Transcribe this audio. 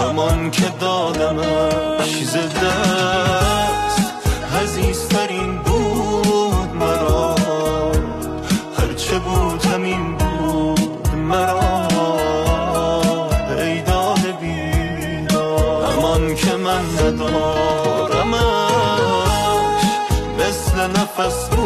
همان که دادمش ز دست عزیزترین بود مرا، هرچه بود همین بود مرا. ای داده بیدار همان که من ندارمش، مثل نفس